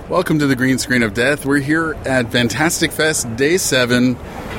Welcome to the Green Screen of Death. We're here at Fantastic Fest Day 7.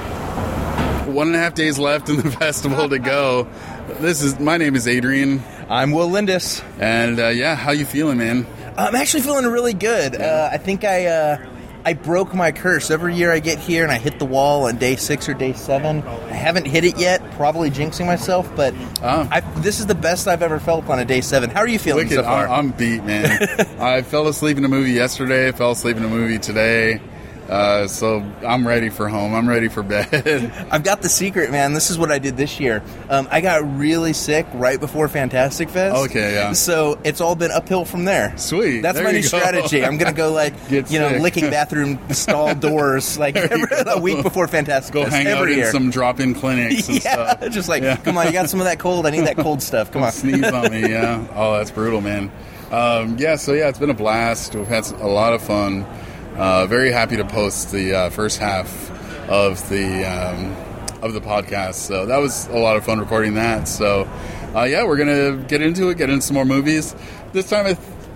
1.5 days left in the festival to go. My name is Adrian. I'm Will Lindis. And how you feeling, man? I'm actually feeling really good. I think I broke my curse. Every year I get here and I hit the wall on Day 6 or Day 7. I haven't hit it yet, probably jinxing myself, but this is the best I've ever felt on a Day 7. How are you feeling so far? I'm beat, man. I fell asleep in a movie yesterday, fell asleep in a movie today. So I'm ready for home. I'm ready for bed. I've got the secret, man. This is what I did this year. I got really sick right before Fantastic Fest. Okay, yeah. So it's all been uphill from there. Sweet. That's my new strategy. I'm going to go licking bathroom stall doors a week before Fantastic Fest. Go hang out in some drop-in clinics and stuff. Just come on, you got some of that cold? I need that cold stuff. Come on. Sneeze on me, yeah. Oh, that's brutal, man. It's been a blast. We've had a lot of fun. Very happy to post the first half of the podcast. So that was a lot of fun recording that. So we're gonna get into some more movies. This time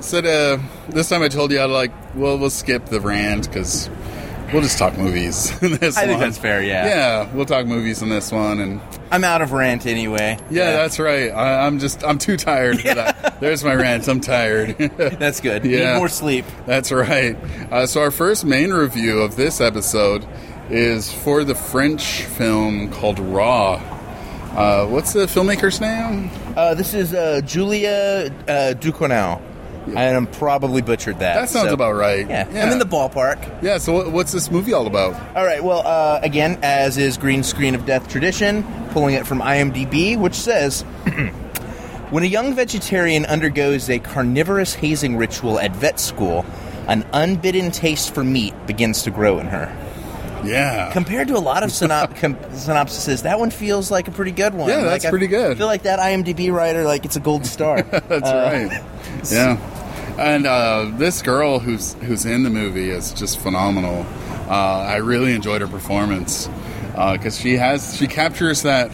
I told you we'll skip the rant because we'll just talk movies in this one. I think that's fair. Yeah, we'll talk movies in this one, and I'm out of rant anyway. Yeah, that's right. I'm too tired for that. There's my rant. I'm tired. That's good. Yeah. Need more sleep. That's right. So our first main review of this episode is for the French film called Raw. What's the filmmaker's name? This is Julia Ducournau. And I'm probably butchered that. That sounds about right. Yeah, I'm in the ballpark. Yeah, so what's this movie all about? All right, well, again, as is Green Screen of Death tradition, pulling it from IMDb, which says, when a young vegetarian undergoes a carnivorous hazing ritual at vet school, an unbidden taste for meat begins to grow in her. Yeah. Compared to a lot of synopsises, that one feels like a pretty good one. Yeah, that's pretty good. I feel like that IMDb writer, it's a gold star. That's right. Yeah. And this girl who's in the movie is just phenomenal. I really enjoyed her performance because she captures that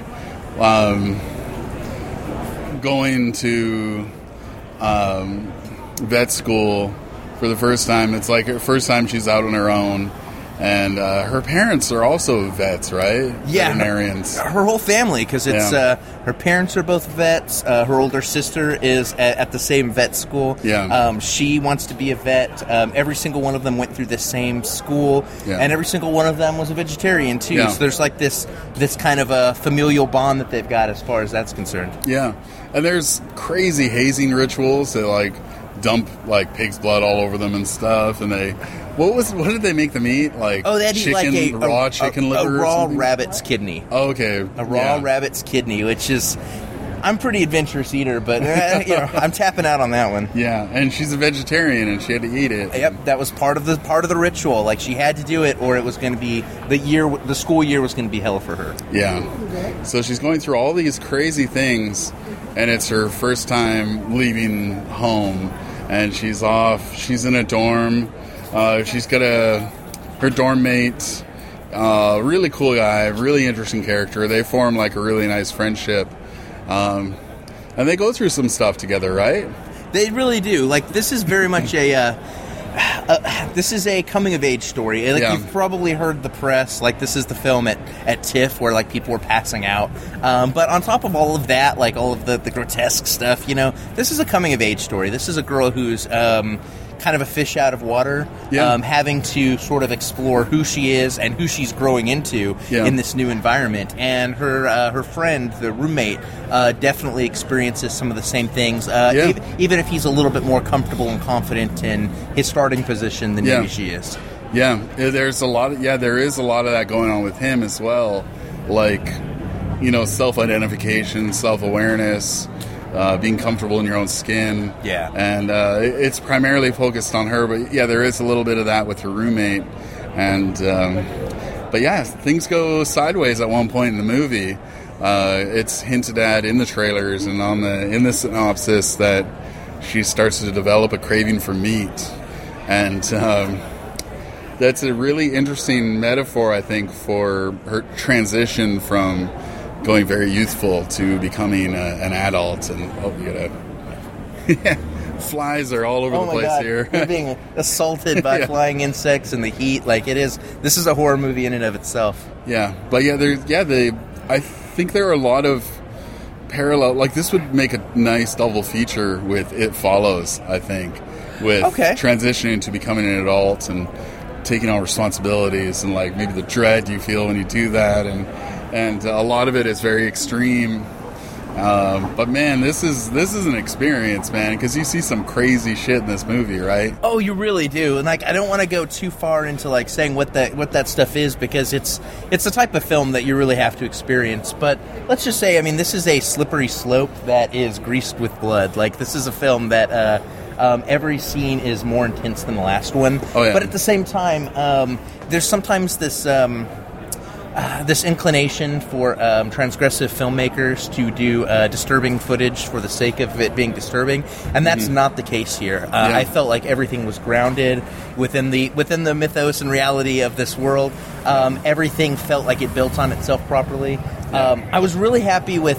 going to vet school for the first time. It's like her first time she's out on her own. And her parents are also vets, right? Yeah, veterinarians. Her whole family, because it's her parents are both vets. Her older sister is at the same vet school. Yeah. She wants to be a vet. Every single one of them went through the same school, and every single one of them was a vegetarian too. Yeah. So there's this kind of a familial bond that they've got as far as that's concerned. Yeah, and there's crazy hazing rituals. They dump pig's blood all over them and stuff, and what did they make them eat? They had chicken, raw chicken liver, a raw rabbit's kidney. Oh, okay, a raw rabbit's kidney, which is, I'm a pretty adventurous eater, but I'm tapping out on that one. Yeah, and she's a vegetarian, and she had to eat it. Yep, that was part of the ritual. She had to do it, or it was going to be the school year was going to be hell for her. Yeah, so she's going through all these crazy things, and it's her first time leaving home, and she's off. She's in a dorm. She's got her dorm mate, really cool guy, really interesting character. They form a really nice friendship, and they go through some stuff together, right? They really do. This is very much this is a coming of age story. You've probably heard the press. This is the film at TIFF where people were passing out. But on top of all of that, all of the grotesque stuff, this is a coming of age story. This is a girl who's kind of a fish out of water, having to sort of explore who she is and who she's growing into in this new environment. And her friend, the roommate, definitely experiences some of the same things, even if he's a little bit more comfortable and confident in his starting position than maybe she is. Yeah, there is a lot of that going on with him as well, self-identification, self-awareness, being comfortable in your own skin. Yeah. And it's primarily focused on her, but there is a little bit of that with her roommate. And things go sideways at one point in the movie. It's hinted at in the trailers and in the synopsis that she starts to develop a craving for meat. And that's a really interesting metaphor, I think, for her transition from going very youthful to becoming an adult. And you gotta flies are all over the place God. here. You're being assaulted by flying insects and the heat. Like, this is a horror movie in and of itself. Yeah, but I think there are a lot of parallel. Like, this would make a nice double feature with It Follows, I think, with transitioning to becoming an adult and taking on responsibilities, and like maybe the dread you feel when you do that, and a lot of it is very extreme. But man, this is an experience, man, because you see some crazy shit in this movie, right? Oh, you really do. And like, I don't want to go too far into like saying what that stuff is, because it's the type of film that you really have to experience. But let's just say, I mean, this is a slippery slope that is greased with blood. Like, this is a film that every scene is more intense than the last one. Oh, yeah. But at the same time, there's sometimes this inclination for transgressive filmmakers to do disturbing footage for the sake of it being disturbing, and that's not the case here. I felt like everything was grounded within the mythos and reality of this world. Everything felt like it built on itself properly. I was really happy with.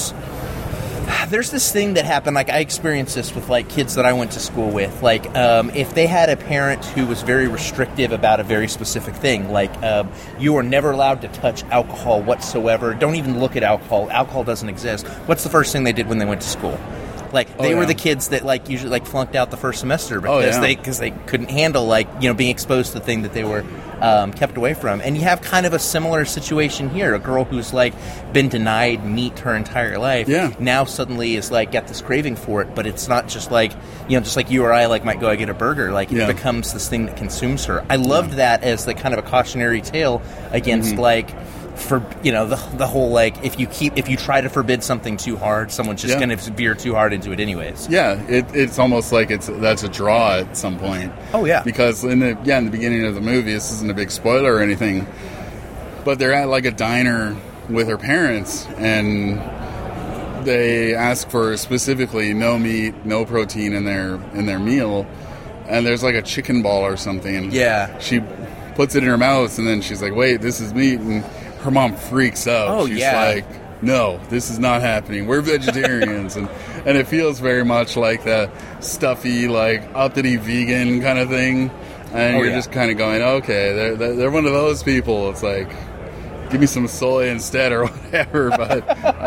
There's this thing that happened, like I experienced this with like kids that I went to school with. Like, if they had a parent who was very restrictive about a very specific thing, like you are never allowed to touch alcohol whatsoever. Don't even look at alcohol. Alcohol doesn't exist. What's the first thing they did when they went to school? Like, they were the kids that like usually like flunked out the first semester because they couldn't handle like being exposed to the thing that they were kept away from. And you have kind of a similar situation here. A girl who's like been denied meat her entire life now suddenly is like got this craving for it, but it's not just like just like you or I like might go get a burger. Like, it becomes this thing that consumes her. I loved that as the kind of a cautionary tale against like, for the whole like, if you try to forbid something too hard, someone's just going to veer too hard into it anyways. It's almost like that's a draw at some point. Oh yeah, because in the beginning of the movie, this isn't a big spoiler or anything, but they're at like a diner with her parents, and they ask for specifically no meat, no protein in their meal, and there's like a chicken ball or something. Yeah, she puts it in her mouth, and then she's like, "Wait, this is meat," and her mom freaks out. Oh, she's like, "No, this is not happening. We're vegetarians." and it feels very much like the stuffy, like, uppity vegan kind of thing. And you're just kind of going, okay, they're one of those people. It's like, give me some soy instead or whatever. But,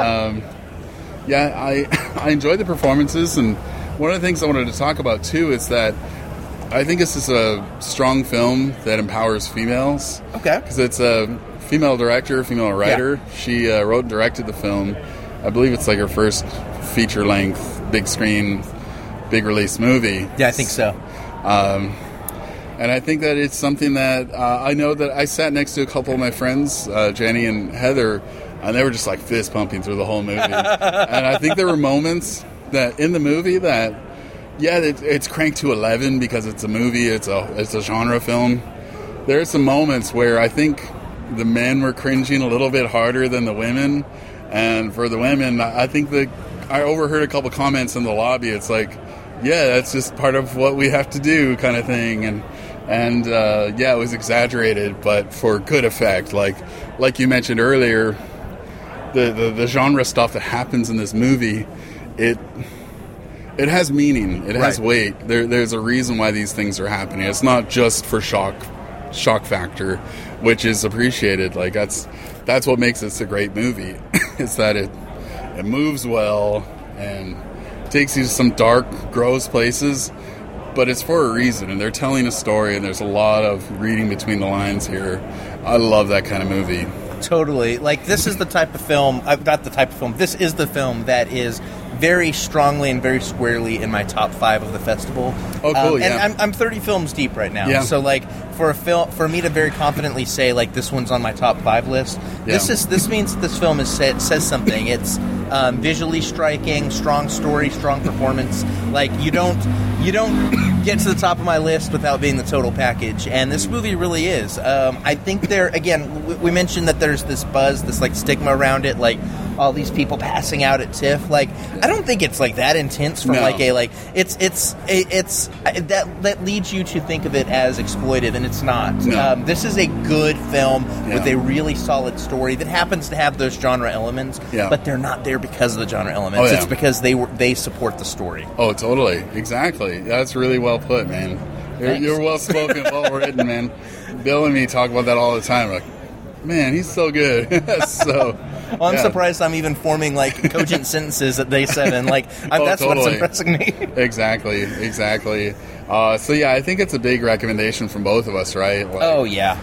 I enjoyed the performances. And one of the things I wanted to talk about, too, is that I think this is a strong film that empowers females. Okay. Because it's a female director, female writer. She wrote and directed the film. I believe it's like her first feature-length, big screen, big release movie. Yeah, I think so. And I think that it's something that I know that I sat next to a couple of my friends, Jenny and Heather, and they were just like fist pumping through the whole movie. And I think there were moments that in the movie that, it's cranked to 11 because it's a movie, it's a genre film. There are some moments where I think the men were cringing a little bit harder than the women, and for the women, I think I overheard a couple comments in the lobby. It's like, that's just part of what we have to do, kind of thing, and it was exaggerated, but for good effect. Like you mentioned earlier, the genre stuff that happens in this movie, it has meaning, it has weight. There's a reason why these things are happening. It's not just for shock factor, which is appreciated. Like, that's what makes this a great movie. Is that it moves well and takes you to some dark, gross places, but it's for a reason, and they're telling a story, and there's a lot of reading between the lines here. I love that kind of movie. Totally. Like, this is the type of film, not the type of film, this is the film that is very strongly and very squarely in my top 5 of the festival. Oh, cool, And I'm 30 films deep right now. Yeah. So, like, for me to very confidently say, like, this one's on my top 5 list, this means that this film says something. It's visually striking, strong story, strong performance. Like, you don't you don't get to the top of my list without being the total package, and this movie really is. I think we mentioned that there's this buzz, this like stigma around it, like all these people passing out at TIFF. Like, I don't think it's like that intense from it's that leads you to think of it as exploitive, and it's not. No. This is a good film with a really solid story that happens to have those genre elements, but they're not there because of the genre elements. It's because they support the story. Oh, totally. Exactly. That's really well put, man. You're well spoken, well written, man. Bill and me talk about that all the time. Like, man, he's so good. So, well, I'm surprised I'm even forming like cogent sentences at day 7. Like, that's totally. what's impressing me. Exactly. So yeah, I think it's a big recommendation from both of us, right? Like, yeah,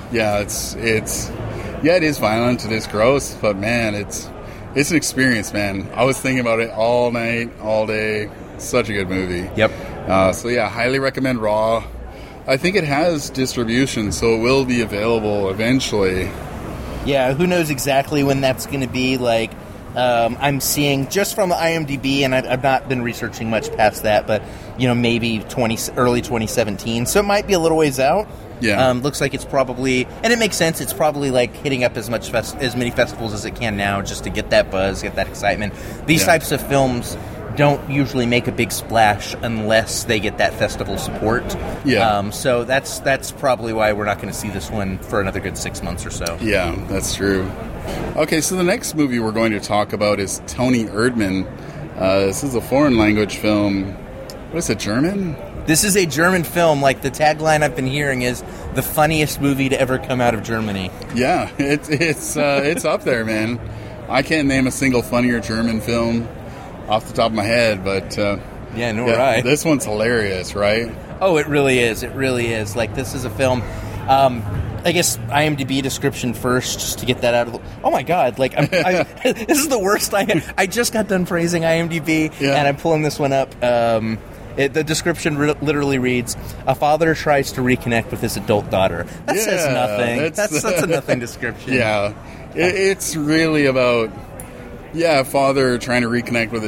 it is violent, it is gross, but man, it's an experience, man. I was thinking about it all night, all day. Such a good movie. Yep. So yeah, highly recommend Raw. I think it has distribution, so it will be available eventually. Yeah, who knows exactly when that's going to be. Like, I'm seeing just from the IMDb, and I've not been researching much past that, but maybe early 2017. So it might be a little ways out. Yeah. Looks like it's probably, and it makes sense. It's probably like hitting up as many festivals as it can now, just to get that buzz, get that excitement. These types of films don't usually make a big splash unless they get that festival support. Yeah. So that's probably why we're not going to see this one for another good 6 months or so. Yeah, that's true. Okay, so the next movie we're going to talk about is Toni Erdmann. This is a foreign language film. What is it, German? This is a German film. Like, the tagline I've been hearing is the funniest movie to ever come out of Germany. Yeah, it's up there, man. I can't name a single funnier German film off the top of my head, but right. This one's hilarious, right? Oh, it really is. It really is. Like, this is a film. I guess IMDb description first, just to get that out of the... Oh my God! Like, this is the worst. I just got done praising IMDb, and I'm pulling this one up. The description literally reads: "A father tries to reconnect with his adult daughter." That says nothing. That's a nothing description. Yeah, it's really about a father trying to reconnect with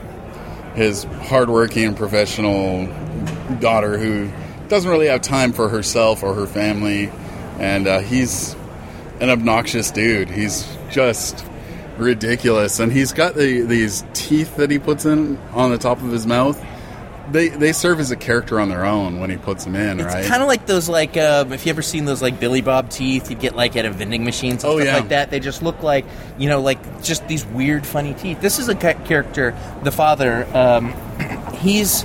his hardworking professional daughter who doesn't really have time for herself or her family, and he's an obnoxious dude. He's just ridiculous, and he's got these teeth that he puts in on the top of his mouth. They serve as a character on their own when he puts them in, right? It's kind of like those, like, if you ever seen those, like, Billy Bob teeth you'd get, like, at a vending machine and stuff like that. They just look like, like, just these weird, funny teeth. This is a character, the father, he's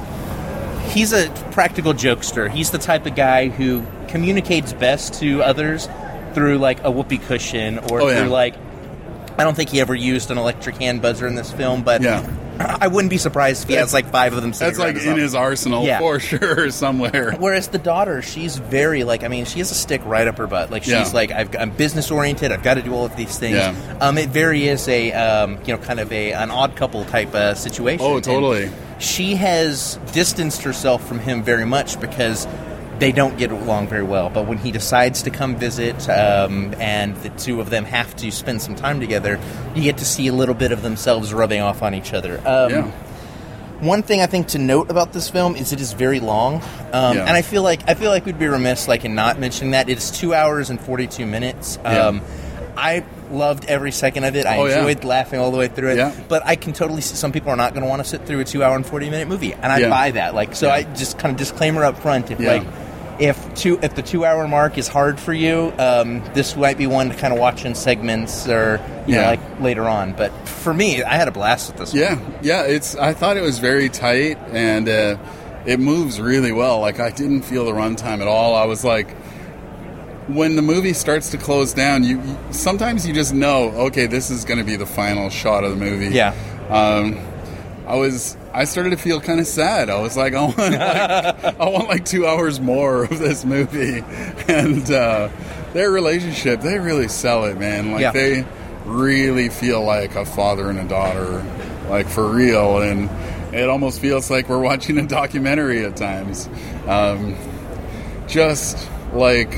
a practical jokester. He's the type of guy who communicates best to others through, like, a whoopee cushion or through, like... I don't think he ever used an electric hand buzzer in this film, but I wouldn't be surprised if he has like 5 of them sitting That's like in his arsenal for sure somewhere. Whereas the daughter, she's very like, I mean, she has a stick right up her butt. Like, she's like, I'm business oriented. I've got to do all of these things. It very is a kind of an odd couple type situation. Oh, totally. And she has distanced herself from him very much because they don't get along very well. But when he decides to come visit, and the two of them have to spend some time together, you get to see a little bit of themselves rubbing off on each other. One thing I think to note about this film is it is very long, and I feel like we'd be remiss in not mentioning that. It's 2 hours and 42 minutes. I loved every second of it. I enjoyed laughing all the way through it. But I can totally see some people are not going to want to sit through a 2 hour and 40-minute movie, and I buy that. I just kind of disclaimer up front. If the 2 hour mark is hard for you, this might be one to kind of watch in segments or later on. But for me, I had a blast with this one. I thought it was very tight and it moves really well. Like, I didn't feel the runtime at all. I was like, when the movie starts to close down, you sometimes you just know, okay, this is going to be the final shot of the movie. I started to feel kind of sad. I was like, I want like 2 hours more of this movie. And their relationship, they really sell it, man. Like, they really feel like a father and a daughter, like, for real. And it almost feels like we're watching a documentary at times. Just like,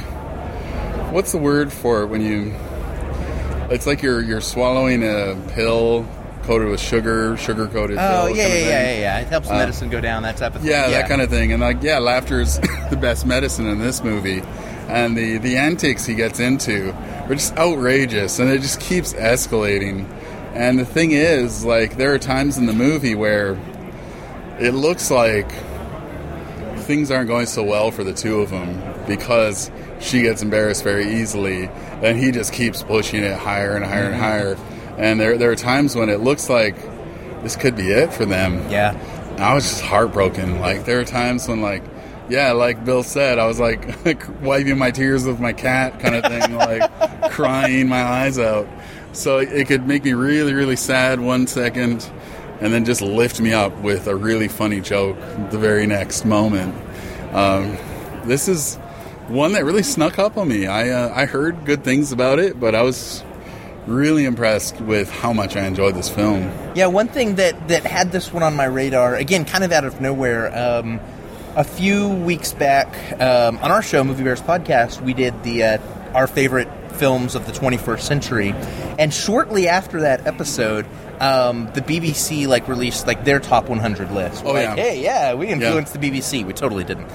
what's the word for it when you... It's like you're swallowing a pill coated with sugar coated. Oh, yeah. It helps the medicine go down, that type of thing. Yeah, that kind of thing. And laughter is the best medicine in this movie. And the antics he gets into are just outrageous, and it just keeps escalating. And the thing is, like, there are times in the movie where it looks like things aren't going so well for the two of them because she gets embarrassed very easily, and he just keeps pushing it higher and higher and higher. And there are times when it looks like this could be it for them. Yeah. And I was just heartbroken. Like, there are times when, like Bill said, I was like wiping my tears with my cat kind of thing, like crying my eyes out. So it could make me really, really sad 1 second, and then just lift me up with a really funny joke the very next moment. This is one that really snuck up on me. I heard good things about it, but I was really impressed with how much I enjoyed this film. Yeah, one thing that had this one on my radar, again, kind of out of nowhere, a few weeks back on our show, Movie Bears Podcast, we did our favorite films of the 21st century, and shortly after that episode, the BBC released their top 100 list. Hey, we influenced the BBC. We totally didn't.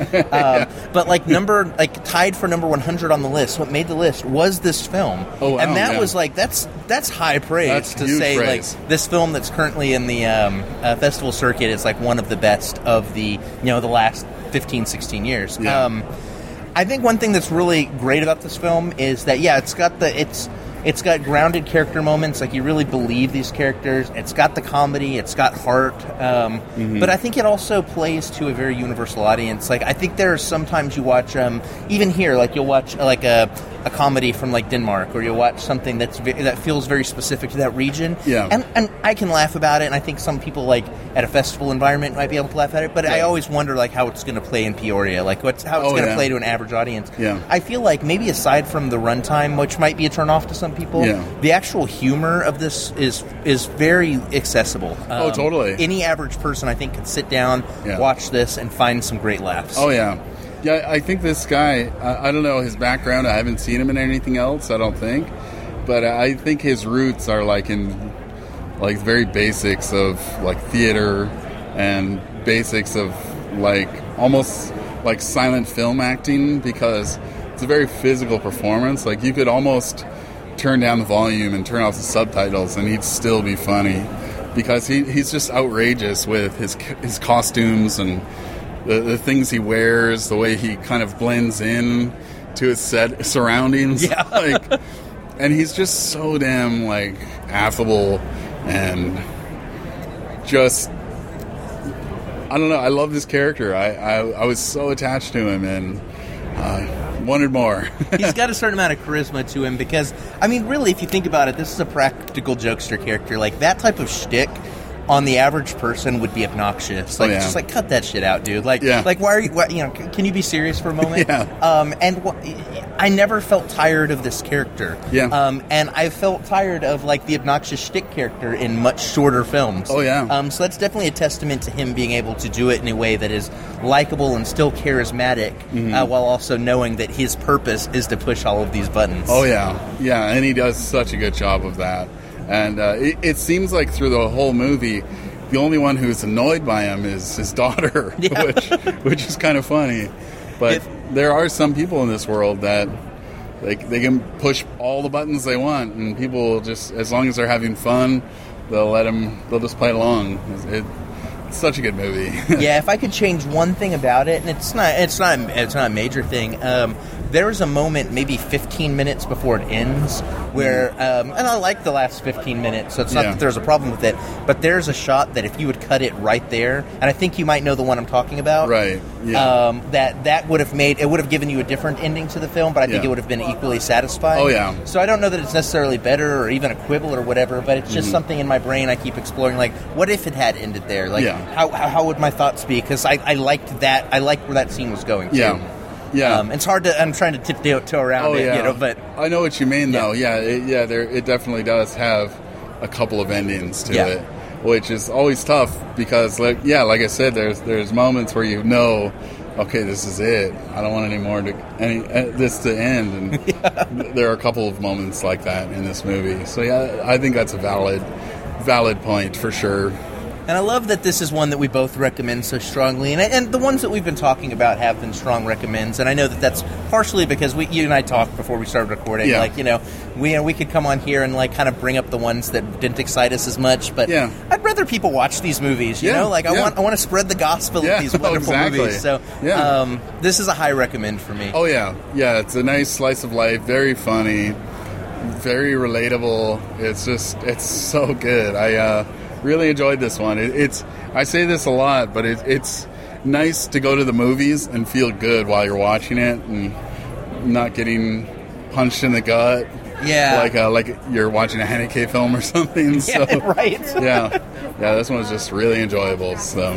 But tied for number 100 on the list, what made the list was this film. Oh, wow, and that was that's high praise. That's to say praise. This film that's currently in the festival circuit is one of the best of the the last 15, 16 years. Yeah. I think one thing that's really great about this film is that it's got grounded character moments. You really believe these characters. It's got the comedy. It's got heart. But I think it also plays to a very universal audience. I think there are sometimes you watch, even here, you'll watch a comedy from Denmark, or you'll watch something that feels very specific to that region. Yeah. And I can laugh about it, and I think some people at a festival environment might be able to laugh at it. But I always wonder how it's going to play in Peoria, how it's going to play to an average audience. Yeah. I feel maybe aside from the runtime, which might be a turn off to some people, the actual humor of this is very accessible. Totally. Any average person, I think, could sit down, watch this, and find some great laughs. Oh, yeah. Yeah, I think this guy, I don't know his background. I haven't seen him in anything else, I don't think. But I think his roots are in very basics of theater and basics of almost silent film acting, because it's a very physical performance. You could almost turn down the volume and turn off the subtitles and he'd still be funny, because he's just outrageous with his costumes and the things he wears, the way he kind of blends in to his surroundings. Yeah. And he's just so damn affable and just, I don't know, I love this character. I was so attached to him and wanted more. He's got a certain amount of charisma to him, because really, if you think about it, this is a practical jokester character. That type of shtick on the average person would be obnoxious. Just cut that shit out, dude. Why are you? Can you be serious for a moment? Yeah. I never felt tired of this character. Yeah. And I felt tired of the obnoxious shtick character in much shorter films. Oh yeah. So that's definitely a testament to him being able to do it in a way that is likable and still charismatic, while also knowing that his purpose is to push all of these buttons. Oh yeah. Yeah, and he does such a good job of that. And it seems like through the whole movie, the only one who's annoyed by him is his daughter, which is kind of funny. But there are some people in this world that they can push all the buttons they want, and people will just, as long as they're having fun, they'll just play along. It's such a good movie. Yeah, if I could change one thing about it, and it's not a major thing. There is a moment, maybe 15 minutes before it ends, where, and I like the last 15 minutes, so it's not that there's a problem with it, but there's a shot that if you would cut it right there, and I think you might know the one I'm talking about. Right, yeah. That would have given you a different ending to the film, but I think it would have been equally satisfying. Oh, yeah. So I don't know that it's necessarily better or even a quibble or whatever, but it's just something in my brain I keep exploring, what if it had ended there? How would my thoughts be? Because I liked that. I liked where that scene was going, too. Yeah. Yeah, it's hard to. I'm trying to tiptoe around it, but I know what you mean, though. Yeah, it definitely does have a couple of endings to it, which is always tough because, like I said, there's moments where okay, this is it. I don't want this to end, and there are a couple of moments like that in this movie. So I think that's a valid valid point for sure. And I love that this is one that we both recommend so strongly. And the ones that we've been talking about have been strong recommends. And I know that that's partially because you and I talked before we started recording. Yeah. Like, we could come on here and, like, kind of bring up the ones that didn't excite us as much. But I'd rather people watch these movies, you know? Like, I want to spread the gospel of these wonderful movies. So this is a high recommend for me. Oh, yeah. Yeah, it's a nice slice of life. Very funny. Very relatable. It's so good. I really enjoyed this one. I say this a lot, but it's nice to go to the movies and feel good while you're watching it and not getting punched in the gut. Yeah, like you're watching a Haneke film or something. Yeah, so, right. yeah, this one was just really enjoyable. So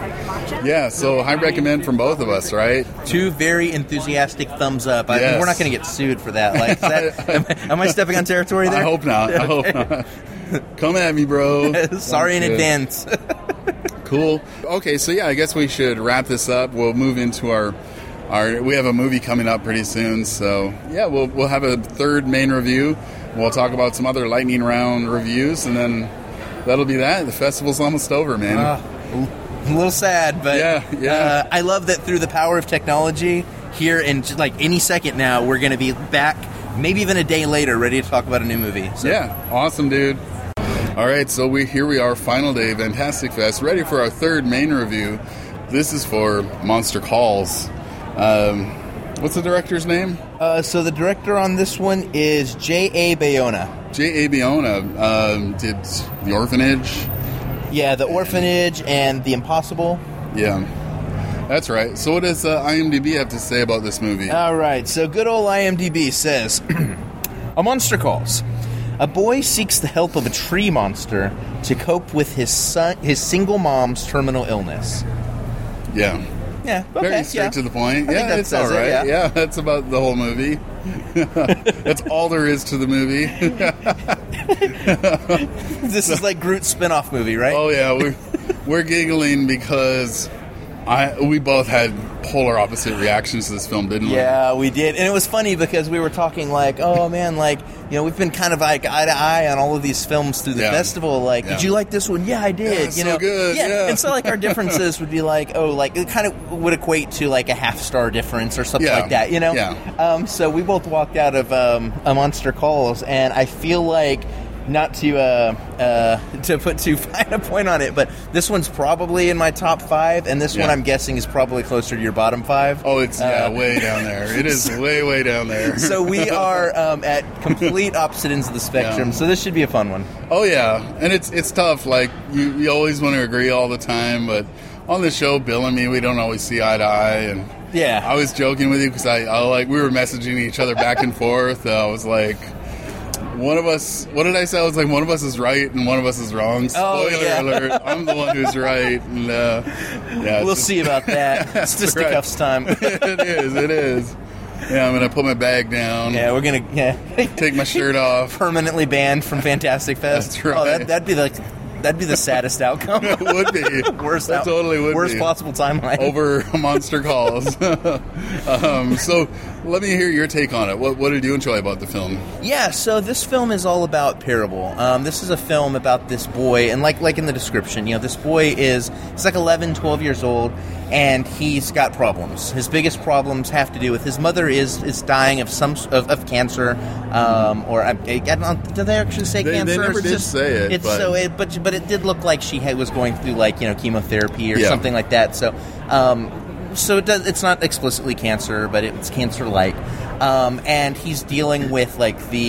high recommend from both of us, right? 2 very enthusiastic thumbs up. Yes. We're not going to get sued for that. Like, am I stepping on territory there? I hope not. Come at me, bro. Sorry in advance. Cool. Okay, so I guess we should wrap this up. We'll move into our we have a movie coming up pretty soon, so we'll have a third main review. We'll talk about some other lightning round reviews, and then that'll be that. The festival's almost over, man. A little sad, but I love that through the power of technology, here in like any second now, we're going to be back, maybe even a day later, ready to talk about a new movie. So. Yeah, awesome, dude. All right, so here we are, final day of Fantastic Fest, ready for our third main review. This is for Monster Calls. What's the director's name? So the director on this one is J.A. Bayona. J.A. Bayona did The Orphanage. Yeah, The Orphanage and The Impossible. Yeah, that's right. So what does IMDb have to say about this movie? All right, so good old IMDb says, A monster calls. A boy seeks the help of a tree monster to cope with his single mom's terminal illness. Yeah. Yeah, okay, very straight to the point. I think it's all right. Yeah, that's about the whole movie. That's all there is to the movie. This is like Groot's spin-off movie, right? Oh yeah, we're giggling because we both had polar opposite reactions to this film, didn't we? Yeah, we did. And it was funny because we were talking like, oh man, like, we've been kind of like eye to eye on all of these films through the festival. Like, did you like this one? Yeah, I did. So good. Yeah. And so like our differences would be like, it kind of would equate to like a half-star difference or something like that, Yeah. So we both walked out of A Monster Calls, and I feel like, not to put too fine a point on it, but this one's probably in my top 5, and this one I'm guessing is probably closer to your bottom 5. Oh, it's way down there. It is way down there. So we are at complete opposite ends of the spectrum. So this should be a fun one. Oh yeah, and it's tough. Like you always want to agree all the time, but on the show, Bill and me, we don't always see eye to eye. And I was joking with you because I we were messaging each other back and forth. I was like, one of us, what did I say? I was like, one of us is right and one of us is wrong. Spoiler alert, I'm the one who's right. And, we'll see about that. It's fisticuffs time. It is. Yeah, I'm going to put my bag down. Yeah, we're going to take my shirt off. Permanently banned from Fantastic Fest. That's right. Oh, that'd be the saddest outcome. It would be. Totally would worst be. Possible timeline. Over Monster Calls. So let me hear your take on it. What did you enjoy about the film? Yeah, so this film is all about parable. This is a film about this boy, and like in the description, this boy he's like 11, 12 years old, and he's got problems. His biggest problems have to do with his mother is dying of cancer, or did they actually say cancer? They never did say it. But it did look like she was going through chemotherapy or something like that. So it's not explicitly cancer, but it's cancer-like, and he's dealing with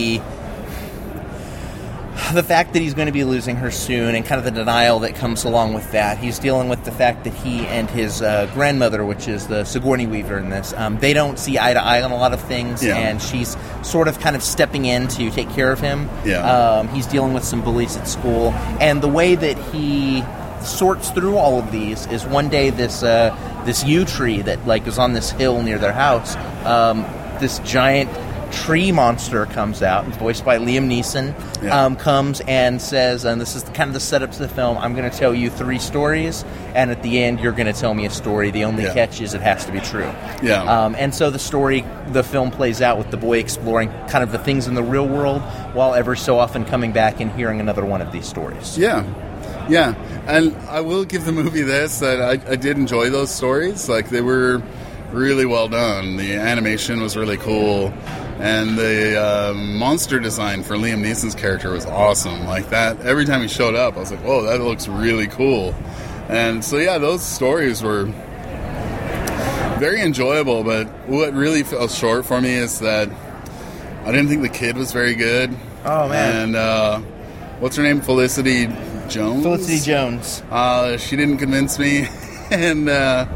the fact that he's going to be losing her soon, and kind of the denial that comes along with that. He's dealing with the fact that he and his grandmother, which is the Sigourney Weaver in this, they don't see eye to eye on a lot of things, and she's sort of kind of stepping in to take care of him. He's dealing with some bullies at school, and the way that he sorts through all of these is one day this yew tree that is on this hill near their house, this giant tree monster comes out, voiced by Liam Neeson, comes and says, and this is kind of the setup to the film, I'm going to tell you 3 stories, and at the end you're going to tell me a story. The only catch is it has to be true. And so the film plays out with the boy exploring kind of the things in the real world, while ever so often coming back and hearing another one of these stories. Yeah, and I will give the movie this, that I did enjoy those stories. Like, they were really well done. The animation was really cool, and the monster design for Liam Neeson's character was awesome. Like, that, every time he showed up, I was like, whoa, that looks really cool. And so, yeah, those stories were very enjoyable, but what really fell short for me is that I didn't think the kid was very good. Oh, man. And, what's her name? Felicity Jones? Felicity Jones. She didn't convince me. And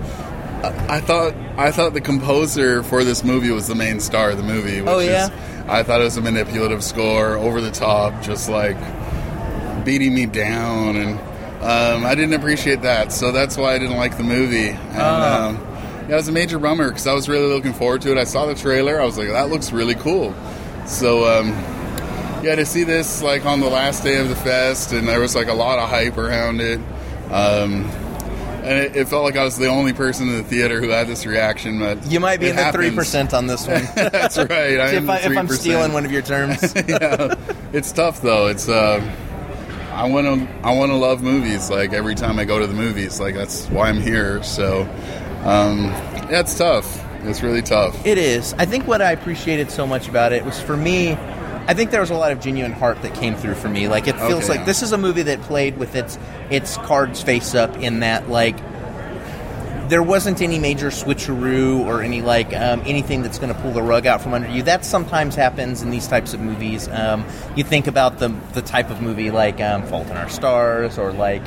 I thought the composer for this movie was the main star of the movie. Which I thought it was a manipulative score, over the top, just like beating me down. And I didn't appreciate that. So that's why I didn't like the movie. And it was a major bummer, because I was really looking forward to it. I saw the trailer. I was like, that looks really cool. So, to see this, like, on the last day of the fest, and there was, like, a lot of hype around it, and it felt like I was the only person in the theater who had this reaction, but you might be in the 3% on this one. That's right. If I'm stealing one of your terms. It's tough, though. It's, I want to love movies, like, every time I go to the movies. Like, that's why I'm here, so, it's tough. It's really tough. It is. I think what I appreciated so much about it was, for me, I think there was a lot of genuine heart that came through for me. Like, it feels like this is a movie that played with its cards face up, in that, like, there wasn't any major switcheroo or any, like, anything that's going to pull the rug out from under you. That sometimes happens in these types of movies. You think about the type of movie like Fault in Our Stars, or like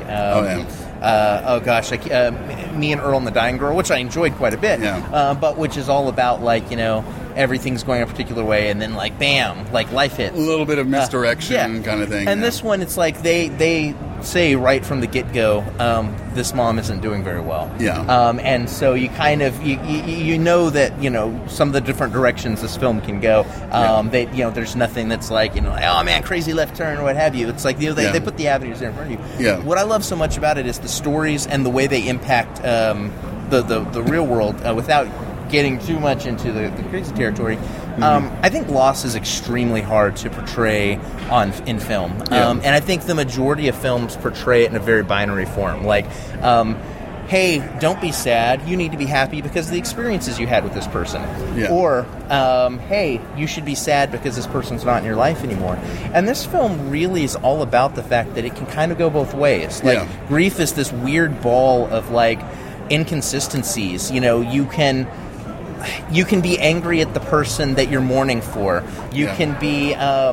Me and Earl and the Dying Girl, which I enjoyed quite a bit, but which is all about, like, everything's going a particular way, and then, like, bam, like, life hits. A little bit of misdirection kind of thing. And this one, it's like they say right from the get-go, this mom isn't doing very well. And so you kind of, you know that, some of the different directions this film can go. There's nothing that's like, oh man, crazy left turn or what have you. It's like, they put the avenues there in front of you. What I love so much about it is the stories and the way they impact the real world, without getting too much into the crazy territory. I think loss is extremely hard to portray in film. And I think the majority of films portray it in a very binary form. Like, hey, don't be sad. You need to be happy because of the experiences you had with this person. Or, hey, you should be sad because this person's not in your life anymore. And this film really is all about the fact that it can kind of go both ways. Like, grief is this weird ball of, like, inconsistencies. You can be angry at the person that you're mourning for. You can be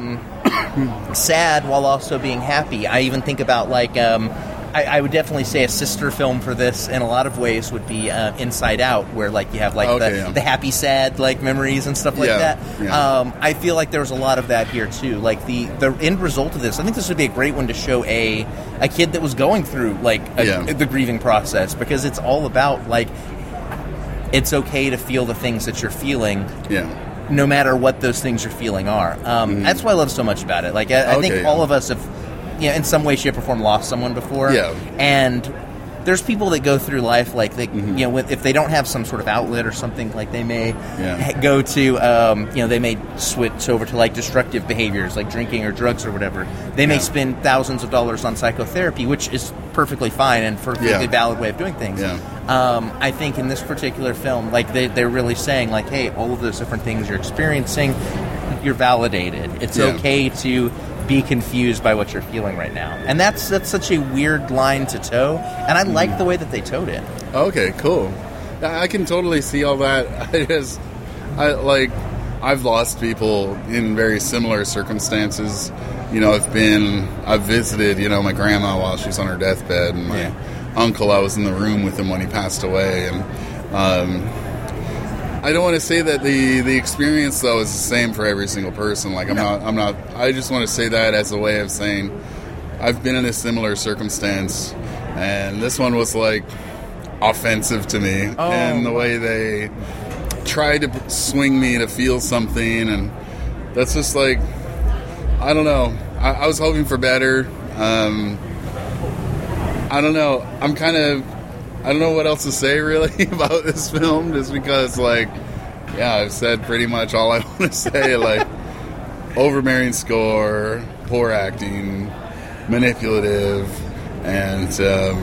sad while also being happy. I even think about, like, I would definitely say a sister film for this in a lot of ways would be Inside Out, where, like, you have, like, the happy, sad, like, memories and stuff like that. I feel like there's a lot of that here, too. Like, the end result of this, I think this would be a great one to show a kid that was going through, like, the grieving process, because it's all about, like, it's okay to feel the things that you're feeling, no matter what those things you're feeling are. That's what I love so much about it. Like, I think all of us have, in some way, shape, or form, lost someone before. And there's people that go through life, like, they, if they don't have some sort of outlet or something, like, they may go to, they may switch over to, like, destructive behaviors, like drinking or drugs or whatever. They may spend thousands of dollars on psychotherapy, which is perfectly fine and perfectly valid way of doing things. I think in this particular film, like, they're really saying, like, hey, all of those different things you're experiencing, you're validated. It's okay to be confused by what you're feeling right now. And that's such a weird line to toe, and I like the way that they towed it. Okay, cool. I can totally see all that. I've lost people in very similar circumstances. I've visited, my grandma while she was on her deathbed, and my uncle, I was in the room with him when he passed away, and I don't want to say that the experience, though, is the same for every single person. Like, I'm not. I just want to say that as a way of saying I've been in a similar circumstance, and this one was, like, offensive to me, and the way they tried to swing me to feel something, and that's just like, I don't know. I was hoping for better. I don't know. I don't know what else to say really about this film, just because, like, yeah, I've said pretty much all I want to say. Like, overbearing score, poor acting, manipulative, and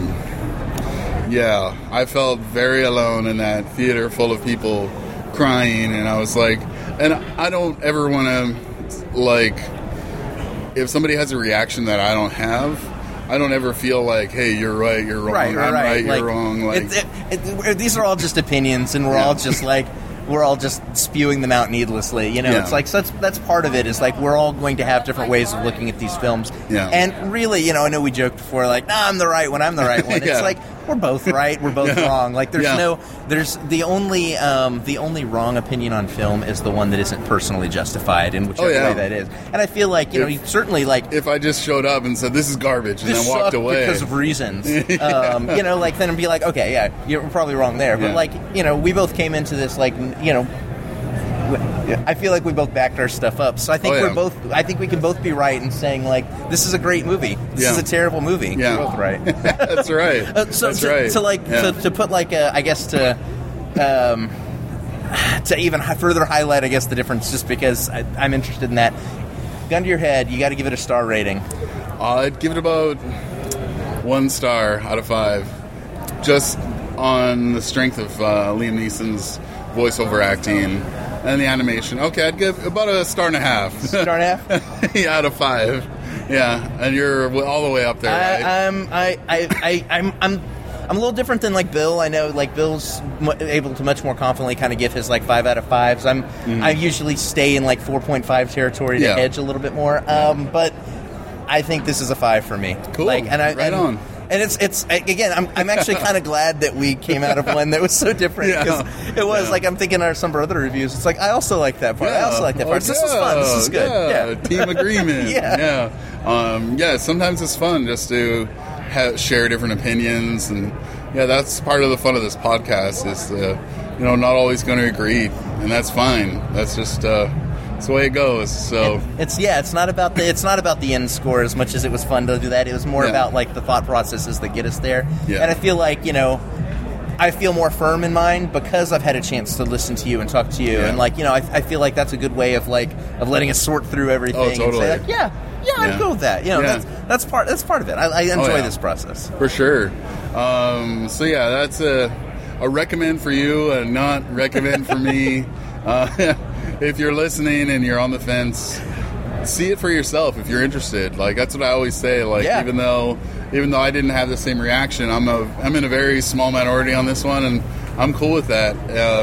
yeah, I felt very alone in that theater full of people crying, and I was like, and I don't ever want to, like, if somebody has a reaction that I don't have, I don't ever feel like, hey, you're right, you're wrong, I'm right, like, you're wrong. Like, these are all just opinions, and we're all just like, we're all just spewing them out needlessly. You know, it's like, so that's part of it, is like, we're all going to have different ways of looking at these films. Yeah. And really, you know, I know we joked before, like, nah, I'm the right one, I'm the right one. It's like, we're both right, we're both wrong. Like, there's the only wrong opinion on film is the one that isn't personally justified in whichever way that is. And I feel like, you know, certainly, like, if I just showed up and said this is garbage and then walked away because of reasons, you know, like, then I'd be like, okay, yeah, you're probably wrong there. But like, you know, we both came into this, like, you know, I feel like we both backed our stuff up, so I think I think we can both be right in saying, like, this is a great movie. This is a terrible movie. Yeah. We're both right. That's right. To put, like, I guess to even further highlight, I guess, the difference, just because I'm interested in that. Gun to your head, you got to give it a star rating. I'd give it about 1 star out of 5, just on the strength of Liam Neeson's voiceover acting and the animation. Okay, I'd give about a 1.5 stars. Star and a half? Yeah, out of 5. Yeah, and you're all the way up there, right? I'm a little different than, like, Bill. I know, like, Bill's able to much more confidently kind of give his, like, 5 out of 5s. I usually stay in, like, 4.5 territory to hedge a little bit more. But I think this is a 5 for me. Cool. Like, right on. And it's again, I'm actually kind of glad that we came out of one that was so different, because it was like, I'm thinking of some other reviews. It's like, I also like that part. I also like that part. This is fun. This is good. Yeah. Team agreement. Sometimes it's fun just to share different opinions, and that's part of the fun of this podcast. Is you know, not always going to agree, and that's fine. That's just that's the way it goes. So it's not about the end score as much as it was fun to do that. It was more about, like, the thought processes that get us there. Yeah. And I feel like, you know, I feel more firm in mine because I've had a chance to listen to you and talk to you, and, like, you know, I feel like that's a good way of letting us sort through everything. Oh, totally. And say, like, I'd go with that. You know, that's part of it. I enjoy this process for sure. So that's a recommend for you, and not recommend for me. If you're listening and you're on the fence, see it for yourself if you're interested. Like, that's what I always say. Like, even though I didn't have the same reaction, I'm in a very small minority on this one, and I'm cool with that.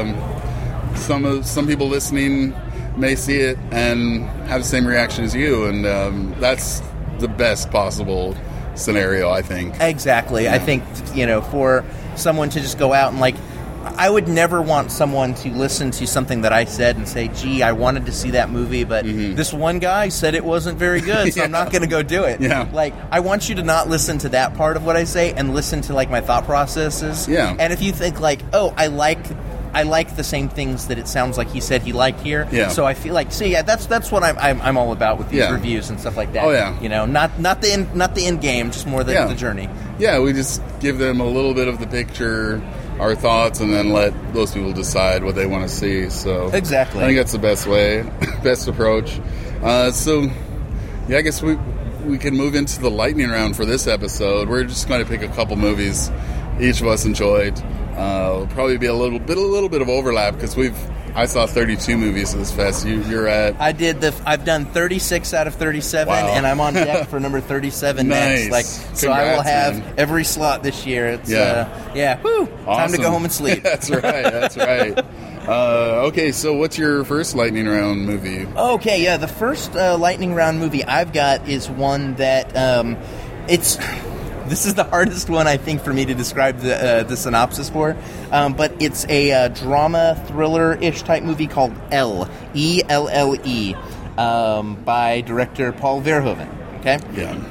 Some people listening may see it and have the same reaction as you, and that's the best possible scenario, I think. Exactly. Yeah. I think, you know, for someone to just go out and, like, I would never want someone to listen to something that I said and say, gee, I wanted to see that movie, but this one guy said it wasn't very good, so I'm not going to go do it. Yeah. Like, I want you to not listen to that part of what I say and listen to, like, my thought processes. Yeah. And if you think, like, oh, I like the same things that it sounds like he said he liked here. Yeah. So I feel like, that's what I'm all about with these reviews and stuff like that. Oh yeah. You know, not the end game, just more the journey. Yeah, we just give them a little bit of the picture, our thoughts, and then let those people decide what they want to see. So exactly, I think that's the best way, best approach. I guess we can move into the lightning round for this episode. We're just going to pick a couple movies each of us enjoyed. It'll probably be a little bit of overlap because I saw 32 movies this fest. You're at... I've done 36 out of 37, and I'm on deck for number 37 nice. Next. Like, congrats, so I will have man. Every slot this year. It's, woo! Awesome. Time to go home and sleep. That's right. Okay, so what's your first lightning round movie? Okay, the first lightning round movie I've got is one that this is the hardest one, I think, for me to describe the synopsis for. But it's a drama, thriller-ish type movie called Elle, E-L-L-E, by director Paul Verhoeven. Okay?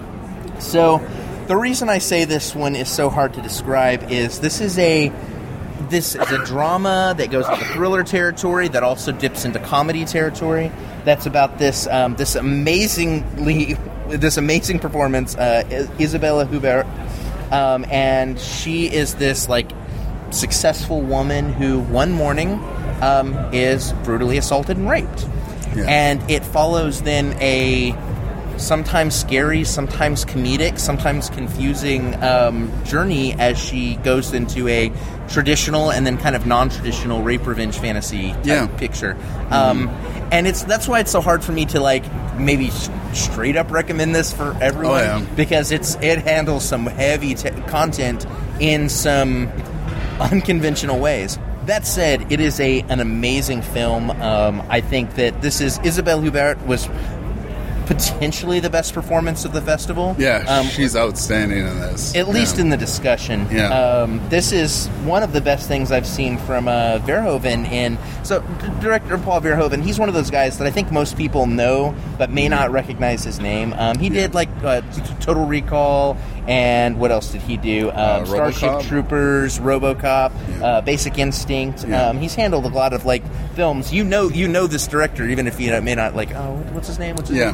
Yeah. So the reason I say this one is so hard to describe is this is a this is a drama that goes into thriller territory that also dips into comedy territory. That's about this amazing performance, Isabella Hubert, and she is this like successful woman who one morning is brutally assaulted and raped, and it follows then a sometimes scary, sometimes comedic, sometimes confusing journey as she goes into a traditional and then kind of non-traditional rape revenge fantasy type picture. And that's why it's so hard for me to like maybe straight up recommend this for everyone, because it handles some heavy content in some unconventional ways. That said, it is an amazing film. I think that Isabelle Hubert was potentially the best performance of the festival. Yeah, she's outstanding in this. At least in the discussion. Yeah. This is one of the best things I've seen from Verhoeven. So, director Paul Verhoeven, he's one of those guys that I think most people know, but may not recognize his name. He did, like, Total Recall, and what else did he do? Starship Troopers, RoboCop, Basic Instinct. He's handled a lot of, like, films. You know this director, even if you may not, like, what's his name? Yeah.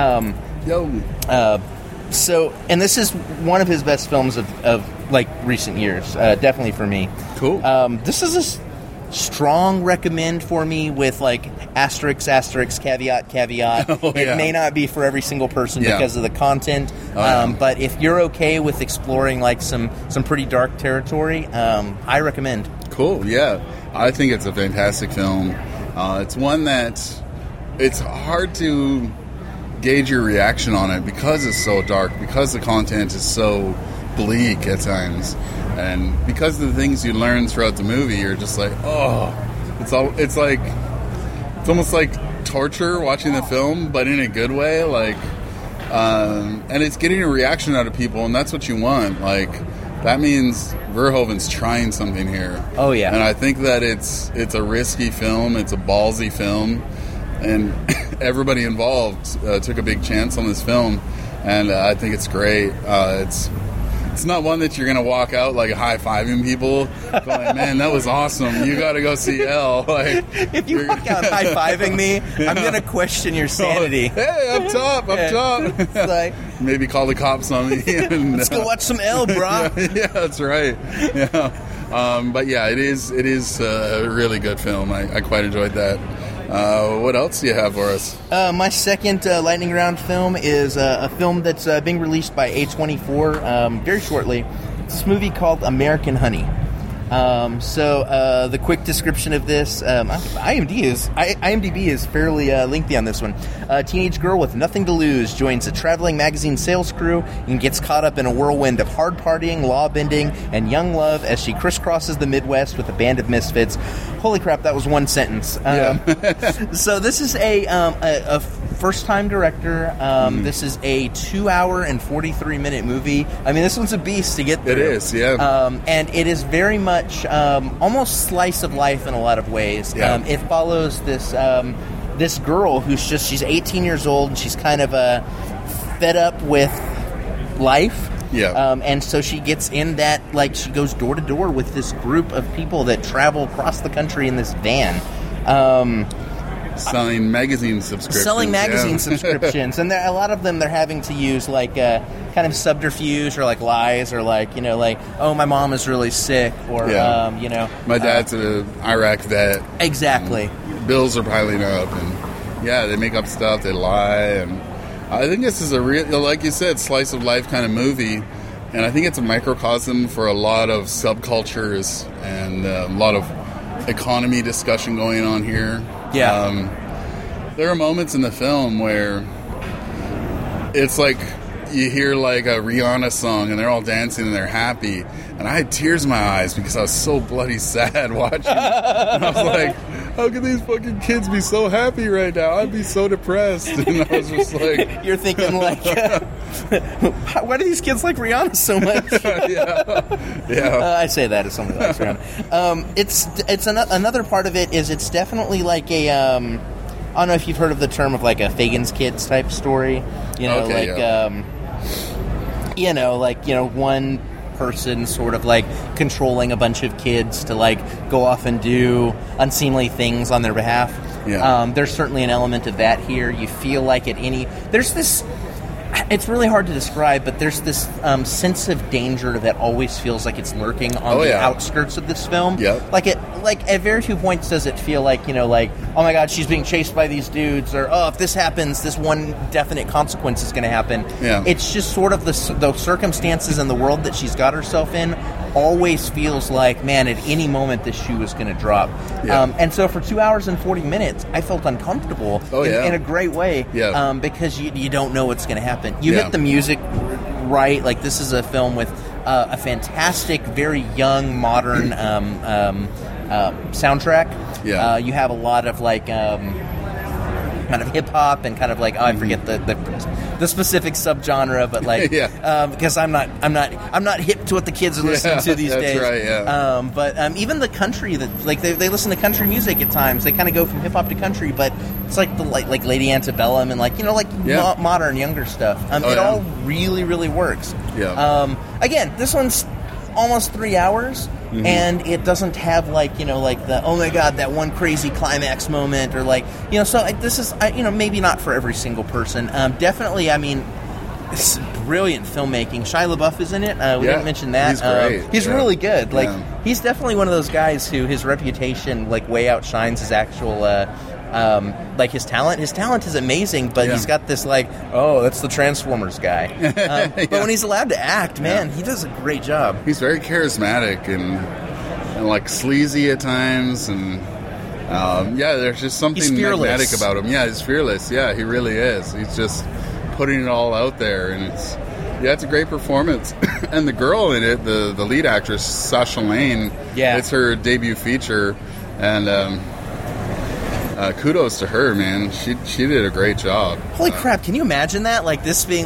So, and this is one of his best films of like recent years, definitely for me. Cool. This is a strong recommend for me with like asterisk, caveat. It may not be for every single person because of the content, but if you're okay with exploring like some pretty dark territory, I recommend. Cool. Yeah, I think it's a fantastic film. It's one that it's hard to gauge your reaction on it because it's so dark, because the content is so bleak at times, and because of the things you learn throughout the movie, you're just like, it's almost like torture watching the film, but in a good way, like, and it's getting a reaction out of people, and that's what you want. Like, that means Verhoeven's trying something here. Oh yeah. And I think that it's a risky film, it's a ballsy film, and everybody involved took a big chance on this film, and I think it's great. It's not one that you're going to walk out like high-fiving people, going, man, that was awesome, you got to go see Elle. Like, if you walk out high-fiving me, I'm going to question your sanity. Hey, up top. It's like, maybe call the cops on me. Let's go watch some Elle, bro. Yeah, that's right. Yeah. But yeah, it is a really good film. I quite enjoyed that. What else do you have for us? My second lightning round film is a film that's being released by A24 very shortly. It's this movie called American Honey. So the quick description of this, IMDb is fairly lengthy on this one. A teenage girl with nothing to lose joins a traveling magazine sales crew and gets caught up in a whirlwind of hard partying, law bending, and young love as she crisscrosses the Midwest with a band of misfits. Holy crap, that was one sentence. So this is a first-time director. This is a 2-hour and 43-minute movie. I mean, this one's a beast to get through. It is, yeah. And it is very much almost slice of life in a lot of ways. Yeah. It follows this girl she's 18 years old, and she's kind of fed up with life. Yeah. And so she gets in that, like, she goes door to door with this group of people that travel across the country in this van. Selling magazine subscriptions. And a lot of them they're having to use like kind of subterfuge or like lies or like, like, oh, my mom is really sick, or my dad's an Iraq vet. Exactly. Bills are piling up, and they make up stuff, they lie, and I think this is a real, like you said, slice of life kind of movie, and I think it's a microcosm for a lot of subcultures and a lot of economy discussion going on here. Yeah. There are moments in the film where it's like you hear like a Rihanna song and they're all dancing and they're happy, and I had tears in my eyes because I was so bloody sad watching it. And I was like, how can these fucking kids be so happy right now? I'd be so depressed. And I was just like... You're thinking like, why do these kids like Rihanna so much? Yeah. I say that as somebody likes Rihanna. It's another part of it is it's definitely like a... I don't know if you've heard of the term of like a Fagin's Kids type story. One person sort of like controlling a bunch of kids to like go off and do unseemly things on their behalf. Yeah. There's certainly an element of that here. You feel like there's this, it's really hard to describe, but there's this sense of danger that always feels like it's lurking on the outskirts of this film. Yep. Like at very few points does it feel like, like, oh my God, she's being chased by these dudes, or oh, if this happens, this one definite consequence is going to happen. Yeah. It's just sort of the circumstances and the world that she's got herself in always feels like, man, at any moment this shoe is going to drop. Yeah. And so for 2 hours and 40 minutes, I felt uncomfortable in a great way, because you don't know what's going to happen. You hit the music right. Like, this is a film with a fantastic, very young, modern soundtrack. Yeah. You have a lot of like kind of hip hop and kind of like I forget the specific subgenre, but like because I'm not hip to what the kids are listening to these days. Right, yeah. But even the country that like they listen to country music at times. They kind of go from hip hop to country, but it's like like Lady Antebellum and like modern younger stuff. It all really really works. Yeah. Again, this one's almost 3 hours. Mm-hmm. And it doesn't have like the oh my God, that one crazy climax moment, or like so this is maybe not for every single person. Definitely, I mean, it's brilliant filmmaking. Shia LaBeouf is in it. We didn't mention that. He's great. He's really good. Like he's definitely one of those guys who his reputation like way outshines his actual like his talent. His talent is amazing, but he's got this like, oh, that's the Transformers guy. But when he's allowed to act, man, he does a great job. He's very charismatic and like sleazy at times, and there's just something magnetic about him. Yeah, he's fearless. Yeah, he really is. He's just putting it all out there, and it's a great performance. And the girl in it, the lead actress, Sasha Lane, it's her debut feature, and kudos to her, man. She did a great job. Holy crap, can you imagine that? Like this being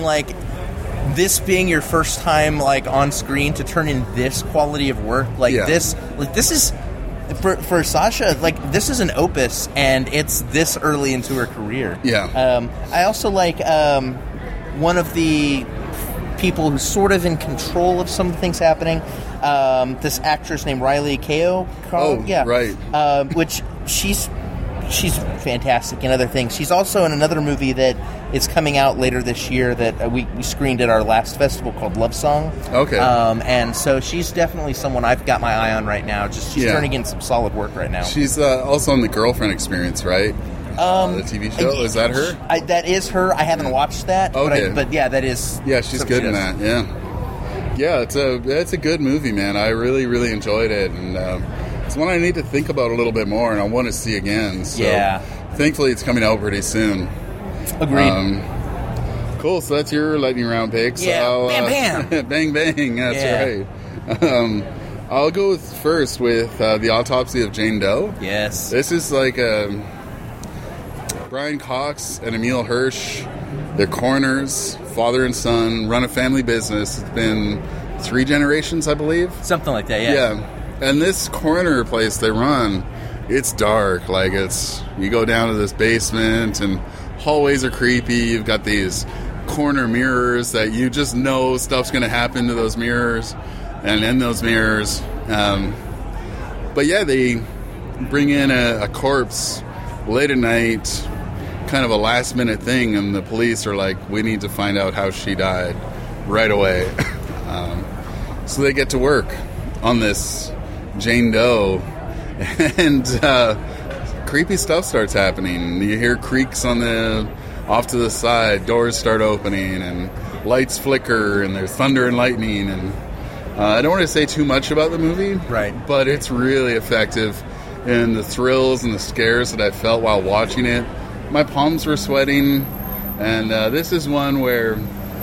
your first time like on screen to turn in this quality of work. This is for Sasha, like this is an opus, and it's this early into her career. Yeah. I also like one of the people who's sort of in control of some of the things happening. This actress named Riley Keough. Right. Which she's fantastic in other things. She's also in another movie that is coming out later this year that we screened at our last festival called Love Song. Okay. And so she's definitely someone I've got my eye on right now. She's turning in some solid work right now. She's also in The Girlfriend Experience, right? The TV show? Is that her? That is her. I haven't watched that. Okay. But that is... Yeah, she's good in that, Yeah, it's a good movie, man. I really, really enjoyed it, and it's one I need to think about a little bit more, and I want to see again. So thankfully it's coming out pretty soon. Agreed. Cool, so that's your lightning round pick. So bam, bam. Bang, bang, that's right. I'll go first with The Autopsy of Jane Doe. Yes. This is like Brian Cox and Emile Hirsch. They're coroners, father and son, run a family business. It's been 3 generations, I believe. Something like that, yeah. And this coroner place they run, it's dark. Like you go down to this basement, and hallways are creepy. You've got these corner mirrors that you just know stuff's going to happen to those mirrors, and in those mirrors. But yeah, they bring in a corpse late at night, kind of a last minute thing, and the police are like, we need to find out how she died right away. So they get to work on this Jane Doe, and creepy stuff starts happening. You hear creaks off to the side, doors start opening, and lights flicker, and there's thunder and lightning, and I don't want to say too much about the movie, right? But it's really effective in the thrills and the scares that I felt while watching it. My palms were sweating, and this is one where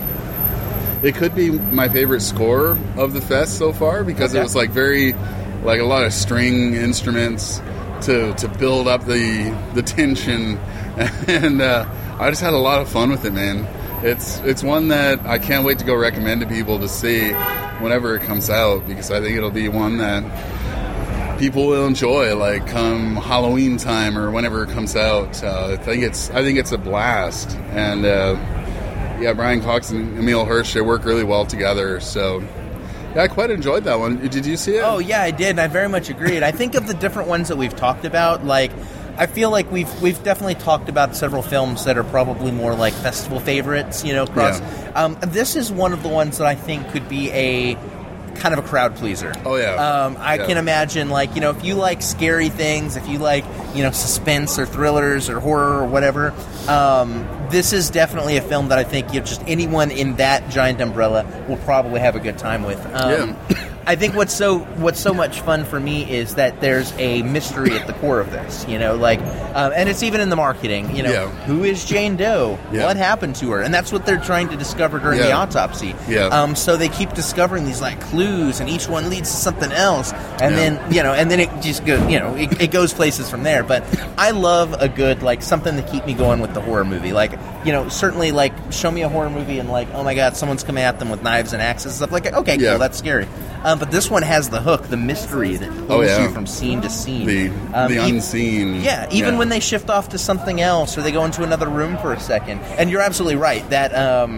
it could be my favorite score of the fest so far, because it was like a lot of string instruments to build up the tension, and I just had a lot of fun with it, man. It's one that I can't wait to go recommend to people to see whenever it comes out, because I think it'll be one that people will enjoy, like come Halloween time or whenever it comes out. I think it's a blast, and Brian Cox and Emile Hirsch, they work really well together. So Yeah, I quite enjoyed that one. Did you see it? Oh, yeah, I did, and I very much agreed. I think of the different ones that we've talked about, like, I feel like we've definitely talked about several films that are probably more like festival favorites, you know, across. Yeah. This is one of the ones that I think could be a kind of a crowd pleaser. Oh, yeah. I can imagine, like, you know, if you like scary things, if you like, you know, suspense or thrillers or horror or whatever, this is definitely a film that I think just anyone in that giant umbrella will probably have a good time with. I think what's so much fun for me is that there's a mystery at the core of this, you know, like, and it's even in the marketing, you know, who is Jane Doe? Yeah. What happened to her? And that's what they're trying to discover during the autopsy. Yeah. So they keep discovering these like clues, and each one leads to something else, and then it just goes, you know, it goes places from there. But I love a good like something to keep me going with the horror movie, like, you know, certainly like show me a horror movie and like, oh my god, someone's coming at them with knives and axes and stuff like that. Okay, cool, that's scary. But this one has the hook, the mystery that pulls you from scene to scene. The unseen. Yeah, even when they shift off to something else or they go into another room for a second. And you're absolutely right that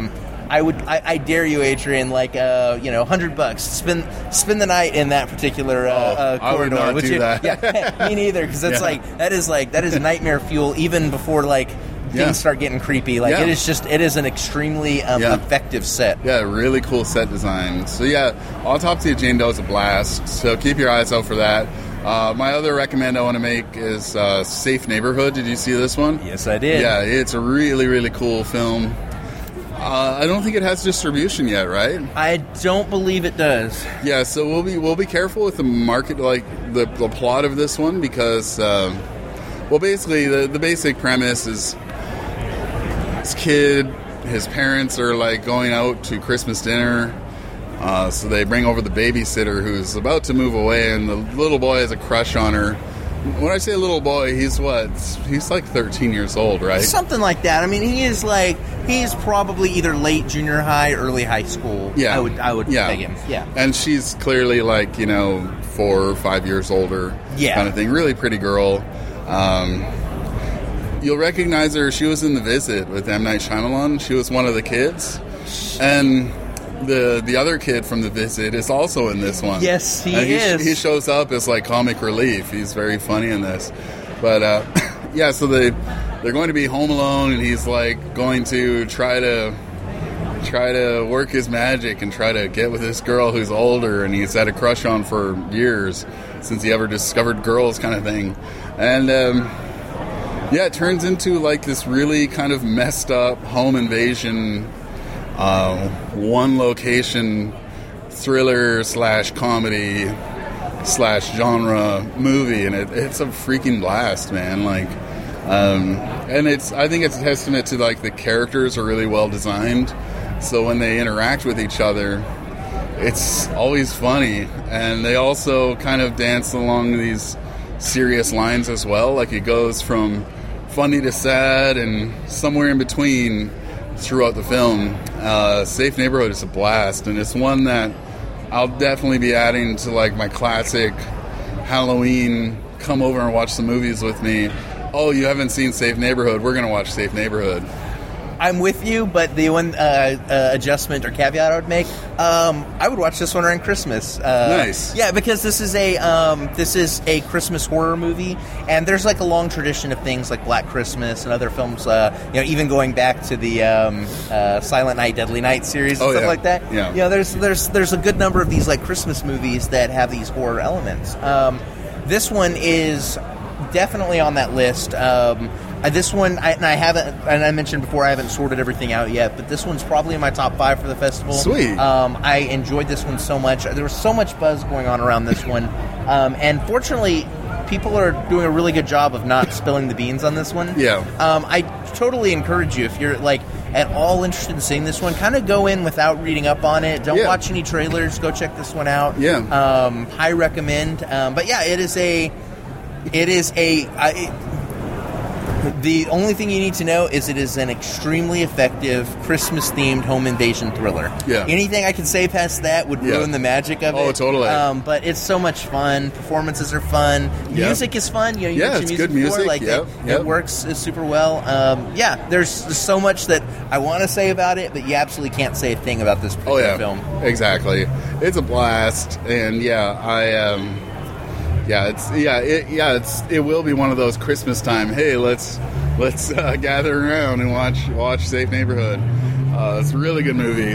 I dare you, Adrian, like, you know, $100, spend the night in that particular corridor. I would not do that. Yeah, me neither, because that's that is nightmare fuel even before like things start getting creepy. Like it is an extremely effective set. Yeah, really cool set design. So yeah, Autopsy of Jane Doe is a blast. So keep your eyes out for that. My other recommend I want to make is Safe Neighborhood. Did you see this one? Yes, I did. Yeah, it's a really, really cool film. I don't think it has distribution yet, right? I don't believe it does. Yeah, so we'll be careful with the market, like the plot of this one, because basically the basic premise is this kid, his parents are like going out to Christmas dinner, so they bring over the babysitter who's about to move away, and the little boy has a crush on her. When I say little boy, he's like 13 years old, right? Something like that. I mean, he's probably either late junior high, early high school. Yeah. I would peg him. Yeah. And she's clearly like, you know, 4 or 5 years older. Yeah. Kind of thing. Really pretty girl. You'll recognize her. She was in The Visit with M. Night Shyamalan. She was one of the kids. And the other kid from The Visit is also in this one. Yes, he is. He shows up as like comic relief. He's very funny in this. But yeah, so they're going to be home alone, and he's like going to try to work his magic and try to get with this girl who's older, and he's had a crush on for years since he ever discovered girls, kind of thing. And yeah, it turns into like this really kind of messed up home invasion, one location thriller / comedy / genre movie, and it's a freaking blast, man. Like, and I think it's a testament to like the characters are really well designed, so when they interact with each other, it's always funny, and they also kind of dance along these serious lines as well. Like, it goes from funny to sad and somewhere in between throughout the film. Safe Neighborhood is a blast, and it's one that I'll definitely be adding to like my classic Halloween come over and watch some movies with me. Oh, you haven't seen Safe Neighborhood? We're going to watch Safe Neighborhood. I'm with you, but the one adjustment or caveat I would make, I would watch this one around Christmas. Nice. Yeah, because this is a Christmas horror movie, and there's like a long tradition of things like Black Christmas and other films. Even going back to the Silent Night, Deadly Night series and stuff like that. Yeah. You know, there's a good number of these like Christmas movies that have these horror elements. This one is definitely on that list. This one, I mentioned before, I haven't sorted everything out yet, but this one's probably in my top 5 for the festival. Sweet. I enjoyed this one so much. There was so much buzz going on around this one, and fortunately, people are doing a really good job of not spilling the beans on this one. Yeah. I totally encourage you, if you're like at all interested in seeing this one, kind of go in without reading up on it. Don't watch any trailers. Go check this one out. Yeah. High recommend. But yeah, The only thing you need to know is it is an extremely effective Christmas-themed home invasion thriller. Yeah. Anything I can say past that would ruin the magic of it. Oh, totally. But it's so much fun. Performances are fun. Music is fun. You it's good music. It works super well. There's so much that I want to say about it, but you absolutely can't say a thing about this particular film. Exactly. It's a blast, and it will be one of those Christmas time. Hey, let's gather around and watch Safe Neighborhood. It's a really good movie.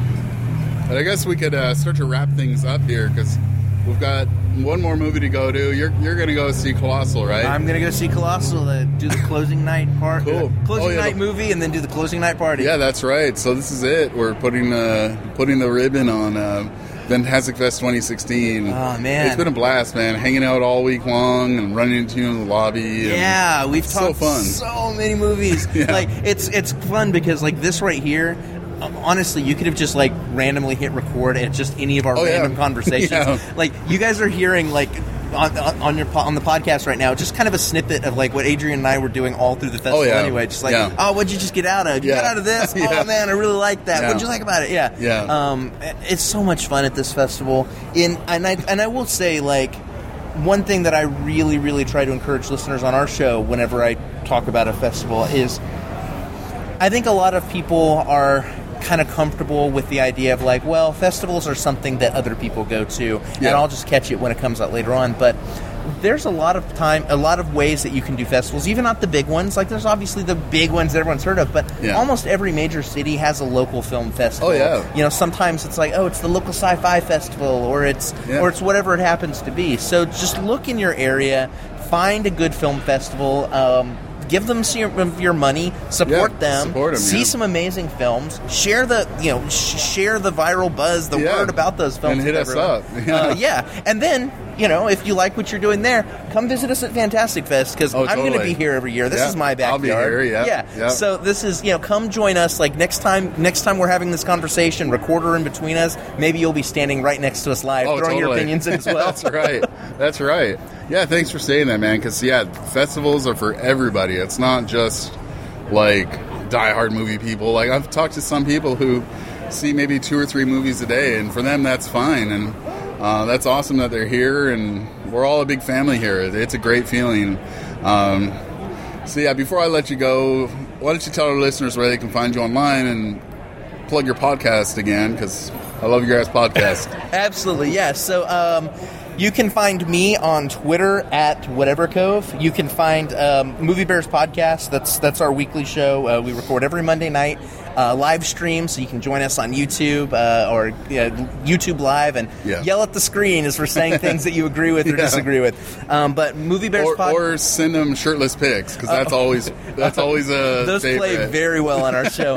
And I guess we could start to wrap things up here because we've got one more movie to go to. You're going to go see Colossal, right? I'm going to go see Colossal, do the closing night part. Cool. Closing night movie, and then do the closing night party. Yeah, that's right. So this is it. We're putting the ribbon on Fantastic Fest 2016. Oh, man. It's been a blast, man. Hanging out all week long and running into you in the lobby. Yeah, we've talked so many movies. Like, it's fun because, like, this right here, honestly, you could have just, like, randomly hit record at just any of our random conversations. Like, you guys are hearing, like, on the podcast right now, just kind of a snippet of, like, what Adrian and I were doing all through the festival anyway. Just like, what'd you just get out of? You got out of this? Oh, man, I really like that. What'd you like about it? It's so much fun at this festival. And I will say, like, one thing that I really, really try to encourage listeners on our show whenever I talk about a festival is I think a lot of people are kind of comfortable with the idea of like, well, festivals are something that other people go to, and I'll just catch it when it comes out later on. But there's a lot of ways that you can do festivals, even not the big ones. Like, there's obviously the big ones that everyone's heard of, but almost every major city has a local film festival. Oh, yeah. You know, sometimes it's like, it's the local sci-fi festival, or it's whatever it happens to be. So just look in your area, find a good film festival, give them some of your money, support them, see some amazing films, share the viral buzz, the word about those films, and hit us up. And then, if you like what you're doing there, come visit us at Fantastic Fest, because I'm going to be here every year. This is my backyard. I'll be here. So this is, come join us. Like, next time we're having this conversation, recorder in between us, maybe you'll be standing right next to us live, throwing your opinions in as well. That's right. Yeah, thanks for saying that, man, because, festivals are for everybody. It's not just, like, diehard movie people. Like, I've talked to some people who see maybe 2 or 3 movies a day, and for them, that's fine, and that's awesome that they're here, and we're all a big family here. It's a great feeling. Before I let you go, why don't you tell our listeners where they can find you online and plug your podcast again, because I love your guys' podcast. Absolutely, yeah. So, you can find me on Twitter at Whatever Cove. You can find Movie Bears Podcast. That's our weekly show. We record every Monday night, live stream, so you can join us on YouTube or YouTube Live and yell at the screen as we're saying things that you agree with or disagree with. But Movie Bears Podcast, or send them shirtless pics, because that's always a those favorite. Play very well on our show.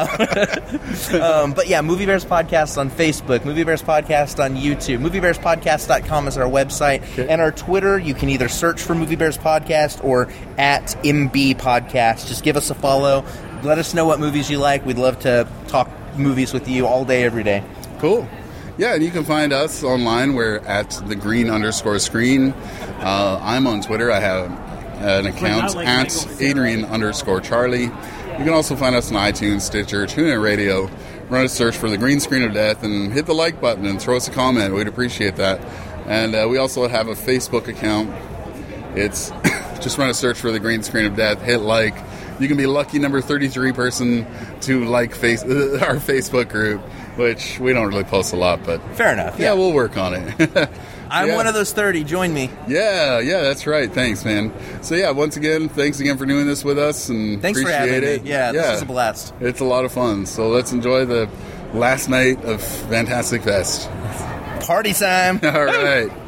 But yeah, Movie Bears Podcast on Facebook, Movie Bears Podcast on YouTube, MovieBearsPodcast.com is our website, and our Twitter. You can either search for Movie Bears Podcast or at MB Podcast. Just give us a follow. Let us know what movies you like. We'd love to talk movies with you all day, every day. Cool. Yeah, and you can find us online. We're at @thegreen_screen. I'm on Twitter. I have an account at Adrian_Charlie. You can also find us on iTunes, Stitcher, TuneIn Radio. Run a search for The Green Screen of Death and hit the like button and throw us a comment. We'd appreciate that. And we also have a Facebook account. It's just run a search for The Green Screen of Death. Hit like. You can be lucky number 33 person to like our Facebook group, which we don't really post a lot, but fair enough. Yeah, we'll work on it. I'm one of those 30. Join me. Yeah, that's right. Thanks, man. So once again, thanks again for doing this with us, and thanks for having me. Yeah, this is a blast. It's a lot of fun. So let's enjoy the last night of Fantastic Fest. Party time. All right.